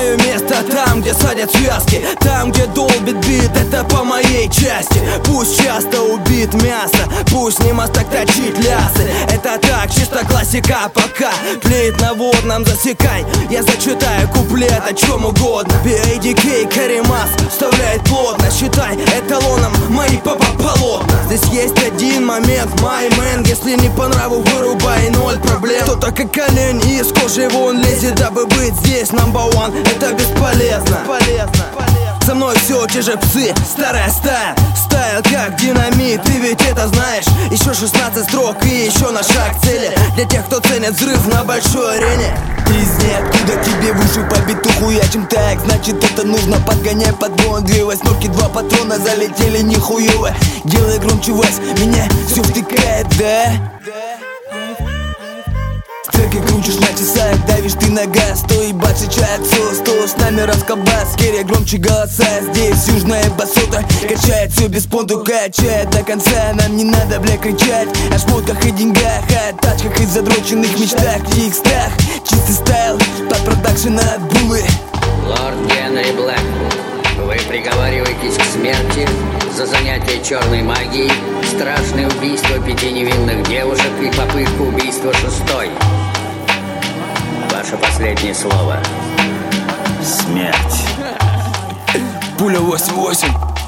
знаю место там, где садят связки, там, где долбит бит, это по моей части. Пусть часто убит мясо, пусть не мастак точит лясы. Это так, чисто классика, пока плеет на водном, засекай. Я зачитаю куплет о чем угодно. BADK, Каримас вставляет плотно. Считай эталоном мои полотна. Здесь есть один момент, my man. Если не по нраву, вырубай, ноль проблем. Кто-то как олень из кожи вон лезет, дабы быть здесь number one. Это бесполезно. Со мной все те же псы, старая стая. Стайл как динамит, ты ведь это знаешь. Еще 16 строк и еще на шаг к цели. Для тех, кто ценит взрыв на большой арене. Из ниоткуда тебе в уши по биту хуячим так. Значит это нужно, подгоняй подгон. 2 восьмерки, 2 патрона залетели нихуево. Делай громче, Вась, меня все втыкает, да? Треки крутишь на часах, давишь ты на газ. То ебать чай отцу, с нами расколбас. Керри громче голоса, здесь южная басота. Качает все без понту, качает до конца. Нам не надо, бля, кричать о шмотках и деньгах, о тачках и задроченных мечтах. Их страх, чистый стайл, под продакшн от булы. Лорд Генри Блэквуд, вы приговариваетесь к смерти за занятие черной магией, страшное убийство 5 невинных девушек и попытку убийства 6-й. Ваше последнее слово. Смерть. Пуля 8-8.